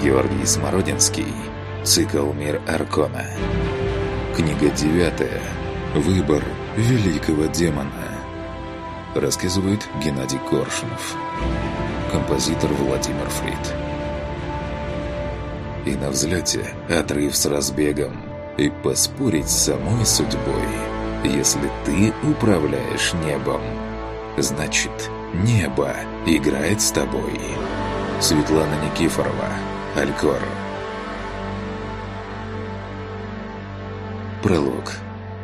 Георгий Смородинский. Цикл «Мир Аркона». Книга 9. Выбор великого демона. Рассказывает Геннадий Коршунов. Композитор Владимир Фрид. И на взлете отрыв с разбегом. И поспорить с самой судьбой. Если ты управляешь небом, значит, небо играет с тобой. Светлана Никифорова. Алькор. Пролог.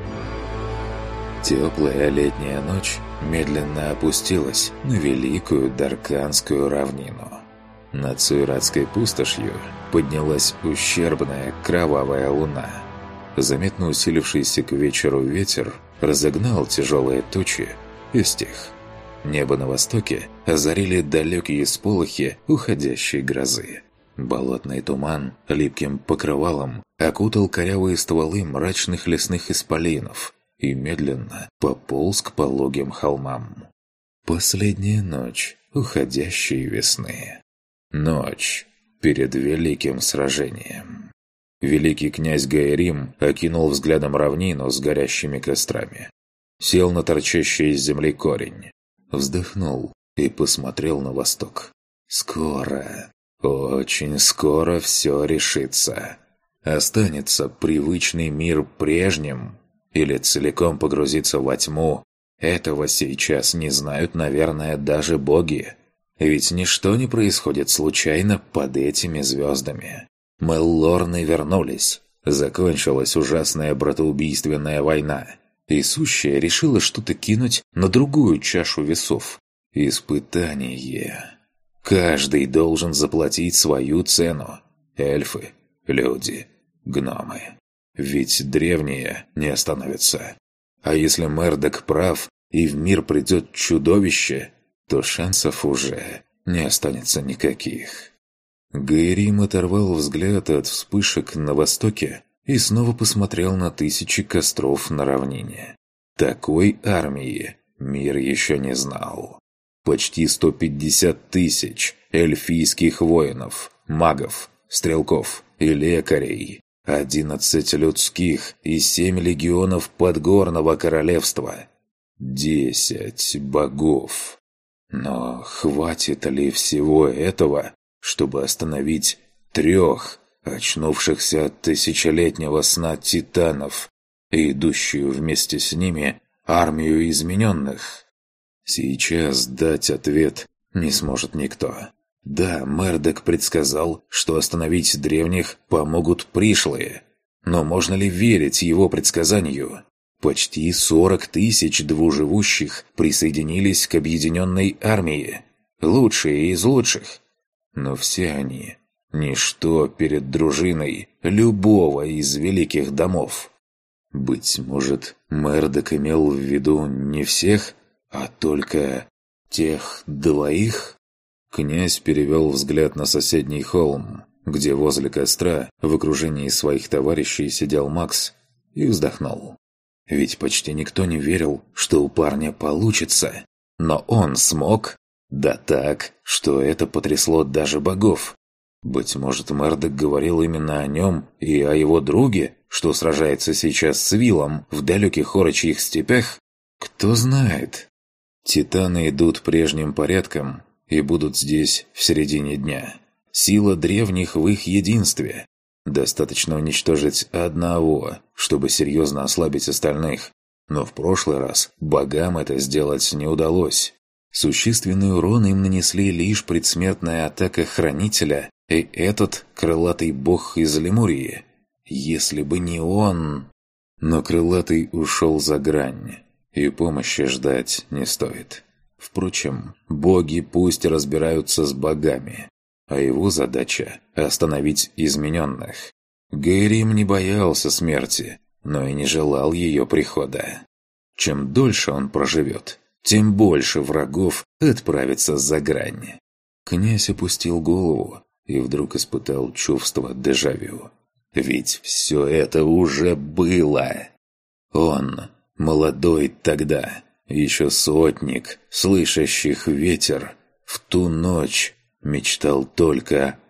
Теплая летняя ночь медленно опустилась на великую Дарканскую равнину. Над Суйратской пустошью поднялась ущербная кровавая луна. Заметно усилившийся к вечеру ветер разогнал тяжелые тучи и стих. Небо на востоке озарили далекие сполохи уходящей грозы. Болотный туман липким покрывалом окутал корявые стволы мрачных лесных исполинов и медленно пополз к пологим холмам. Последняя ночь уходящей весны. Ночь перед великим сражением. Великий князь Гаэрим окинул взглядом равнину с горящими кострами. Сел на торчащий из земли корень. Вздохнул и посмотрел на восток. Скоро, очень скоро все решится. Останется привычный мир прежним или целиком погрузиться во тьму. Этого сейчас не знают, наверное, даже боги. Ведь ничто не происходит случайно под этими звездами. Меллорны вернулись. Закончилась ужасная братоубийственная война. И сущая решила что-то кинуть на другую чашу весов. Испытание. Каждый должен заплатить свою цену. Эльфы, люди, гномы. Ведь древние не остановятся. А если Мердок прав и в мир придет чудовище, то шансов уже не останется никаких. Гаэрим оторвал взгляд от вспышек на востоке и снова посмотрел на тысячи костров на равнине. Такой армии мир еще не знал. Почти 150 тысяч эльфийских воинов, магов, стрелков и лекарей, 11 людских и 7 легионов Подгорного королевства, 10 богов. Но хватит ли всего этого, чтобы остановить 3 очнувшихся от тысячелетнего сна титанов и идущую вместе с ними армию измененных? Сейчас дать ответ не сможет никто. Да, Мердок предсказал, что остановить древних помогут пришлые. Но можно ли верить его предсказанию? Почти 40 тысяч двуживущих присоединились к объединенной армии. Лучшие из лучших. Но все они – ничто перед дружиной любого из великих домов. Быть может, Мердок имел в виду не всех, а только тех 2? Князь перевел взгляд на соседний холм, где возле костра в окружении своих товарищей сидел Макс, и вздохнул. Ведь почти никто не верил, что у парня получится. Но он смог. Да так, что это потрясло даже богов. Быть может, Мердок говорил именно о нем и о его друге, что сражается сейчас с Вилом в далеких орочьих степях? Кто знает. Титаны идут прежним порядком и будут здесь в середине дня. Сила древних в их единстве. Достаточно уничтожить одного, чтобы серьезно ослабить остальных. Но в прошлый раз богам это сделать не удалось. Существенный урон им нанесли лишь предсмертная атака Хранителя и этот крылатый бог из Лемурии. Если бы не он... Но крылатый ушел за грань, и помощи ждать не стоит. Впрочем, боги пусть разбираются с богами, а его задача – остановить измененных. Гаэрим не боялся смерти, но и не желал ее прихода. Чем дольше он проживет, тем больше врагов отправится за грань. Князь опустил голову и вдруг испытал чувство дежавю. Ведь все это уже было. Он, молодой тогда, еще сотник, слышащих ветер, в ту ночь мечтал только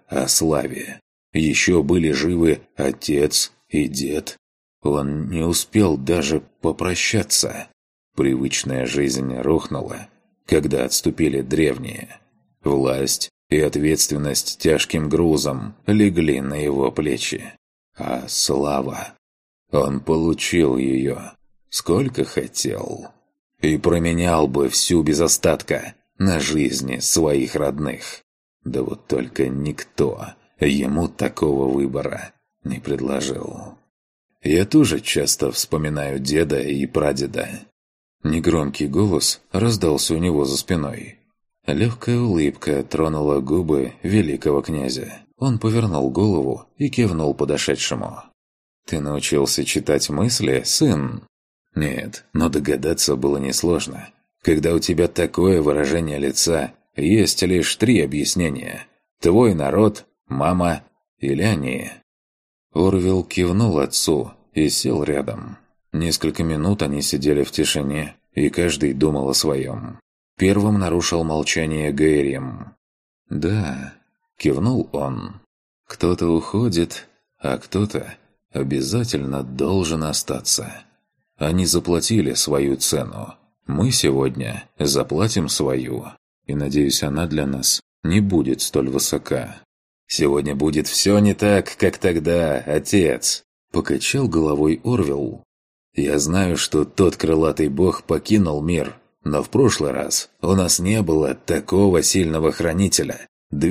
о славе. Еще были живы отец и дед. Он не успел даже попрощаться. Привычная жизнь рухнула, когда отступили древние. Власть и ответственность тяжким грузом легли на его плечи. А слава... Он получил ее, сколько хотел, и променял бы всю без остатка на жизни своих родных. Да вот только никто ему такого выбора не предложил. Я тоже часто вспоминаю деда и прадеда. Негромкий голос раздался у него за спиной. Легкая улыбка тронула губы великого князя. Он повернул голову и кивнул подошедшему. «Ты научился читать мысли, сын?» «Нет, но догадаться было несложно. Когда у тебя такое выражение лица, есть лишь 3 объяснения. Твой народ, мама или они». Орвилл кивнул отцу и сел рядом. Несколько минут они сидели в тишине, и каждый думал о своем. Первым нарушил молчание Гэйрим. «Да», — кивнул он, — «кто-то уходит, а кто-то обязательно должен остаться. Они заплатили свою цену. Мы сегодня заплатим свою. И, надеюсь, она для нас не будет столь высока». «Сегодня будет все не так, как тогда, отец», — покачал головой Орвилл. «Я знаю, что тот крылатый бог покинул мир, но в прошлый раз у нас не было такого сильного хранителя.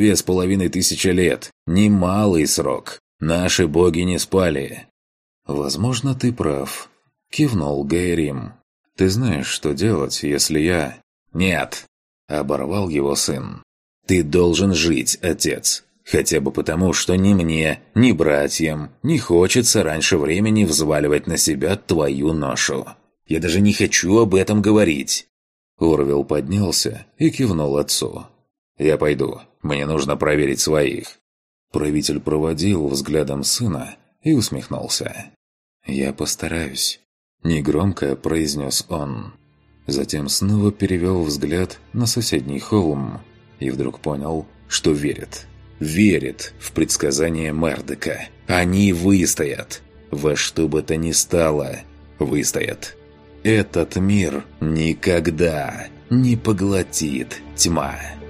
2500 лет — немалый срок. Наши боги не спали». «Возможно, ты прав», — кивнул Гэйрим. «Ты знаешь, что делать, если я...» «Нет», — оборвал его сын. «Ты должен жить, отец. Хотя бы потому, что ни мне, ни братьям не хочется раньше времени взваливать на себя твою ношу. Я даже не хочу об этом говорить». Орвилл поднялся и кивнул отцу. «Я пойду. Мне нужно проверить своих». Правитель проводил взглядом сына и усмехнулся. «Я постараюсь», — негромко произнес он. Затем снова перевел взгляд на соседний холм и вдруг понял, что верит. Верит в предсказание Мердока. Они выстоят. Во что бы то ни стало, выстоят. Этот мир никогда не поглотит тьма.